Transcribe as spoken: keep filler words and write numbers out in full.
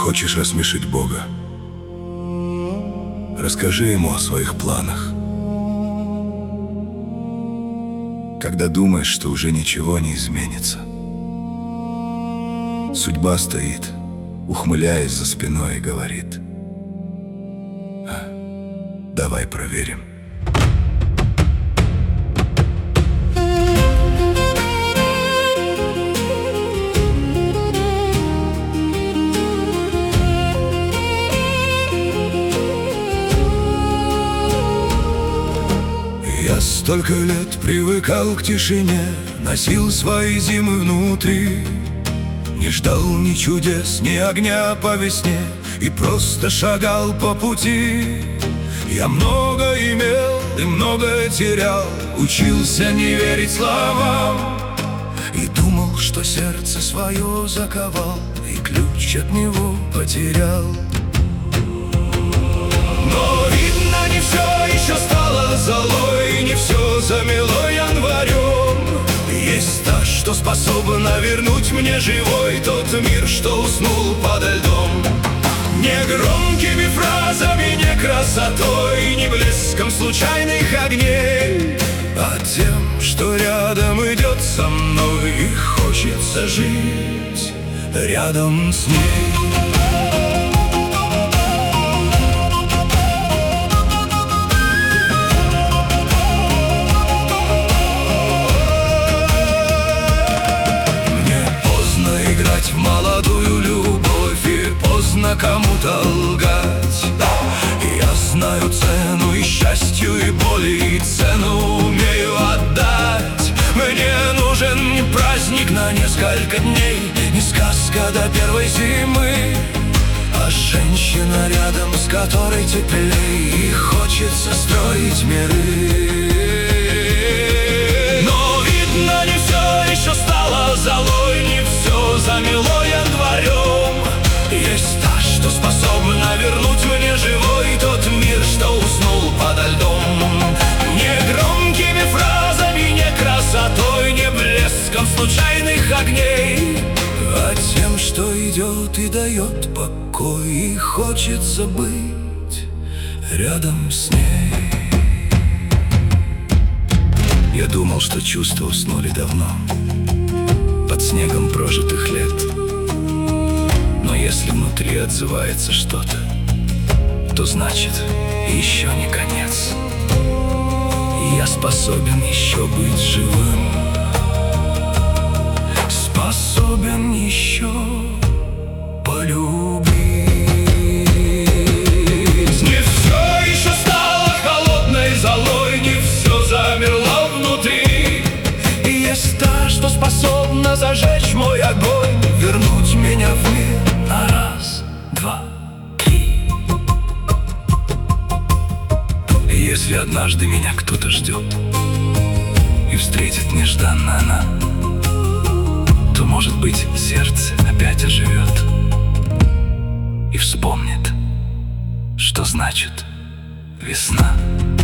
Хочешь рассмешить Бога? Расскажи Ему о своих планах. Когда думаешь, что уже ничего не изменится, судьба стоит, ухмыляясь за спиной, и говорит: «А, давай проверим». Я столько лет привыкал к тишине, носил свои зимы внутри, не ждал ни чудес, ни огня по весне, и просто шагал по пути. Я много имел и многое терял, учился не верить словам, и думал, что сердце свое заковал, и ключ от него потерял. Но видно, не все еще стало золой, не все замело январем. Есть та, что способна вернуть мне живой тот мир, что уснул подо льдом. Не громкими фразами, не красотой, не блеском случайных огней, а тем, что рядом идет со мной, и хочется жить рядом с ней. В молодую любовь и поздно кому-то лгать. Я знаю цену и счастью, и боли, и цену умею отдать. Мне нужен не праздник на несколько дней, не сказка до первой зимы, а женщина, рядом с которой теплей, и хочется строить миры. Но видно, не все еще стало золой, не все замело январем. Есть та, что способна вернуть мне живой тот мир, что уснул подо льдом. Не громкими фразами, не красотой, не блеском случайных огней, а тем, что идет и дает покой, и хочется быть рядом с ней. Я думал, что чувства уснули давно, под снегом прожитых лет. Но если внутри отзывается что-то, то значит, еще не конец. И я способен еще быть живым, способен еще полюбить. Не все еще стало холодной золой, не все замерло внутри. И есть та, что способна зажечь мой огонь, вернуть меня в мир на раз, два, три. И если однажды меня кто-то ждет и встретит нежданно она, то, может быть, сердце опять оживет и вспомнит, что значит весна.